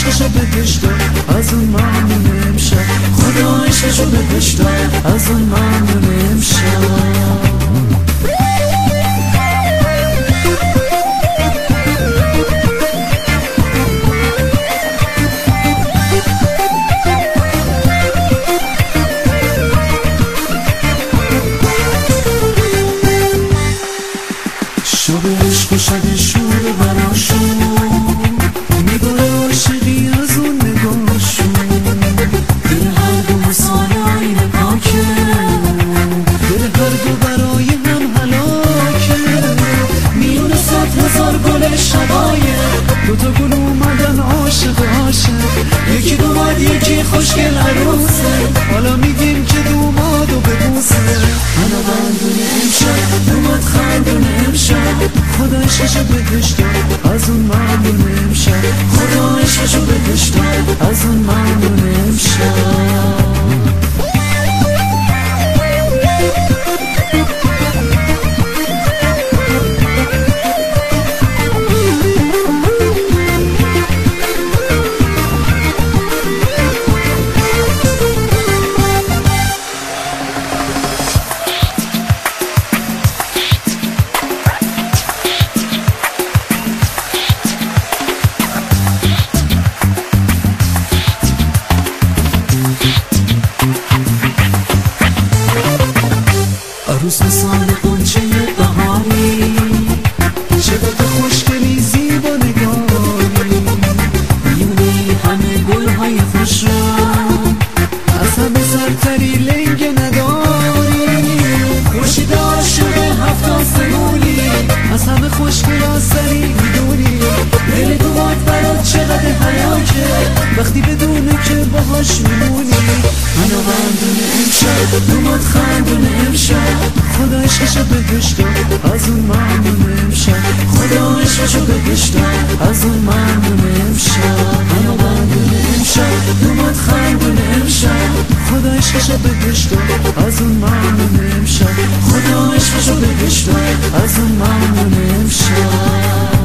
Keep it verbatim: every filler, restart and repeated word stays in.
عشقشو بهش داد از اون ممنون امشب خدا عشقشو بهش داد از اون ممنون امشب شب عشق و شب شور براشون نگاه عاشقی از اون نگاهشون دل هر دو مثال آینه پاکه دل هر دو برای هم هلاکه میون صد هزار گل شبایه دوتا گل اومدن عاشق عاشق یکی دوماد یکی خوشگل عروسه حالا میگیم که دومادو ببوسه منو بندون امشب دوماد خندون امشب خدا عشقشو بهش داد از اون ممنون امشب خدا عشقشو بهش داد از اون ممنون امشب عروس مثال قنچه بهاری چقدر خوشگلی زیبا نگاری میونی همه گلهای خوش را از همه سرتری لنگه نداری خورشید عاشق هفت آسمونی از همه خوشگل آسری میدونی دل دوات برات چقدر حیاکه وقتی بدونه که باهاش میمونی منو بندون امشب دومات خندون امشب خدا عشقشو بهش داد از اون ممنون امشب خدا عشقشو بهش داد از اون ممنون امشب منو بندون امشب دومات خندون امشب خدا عشقشو بهش داد از اون ممنون امشب خدا عشقشو بهش داد از اون ممنون امشب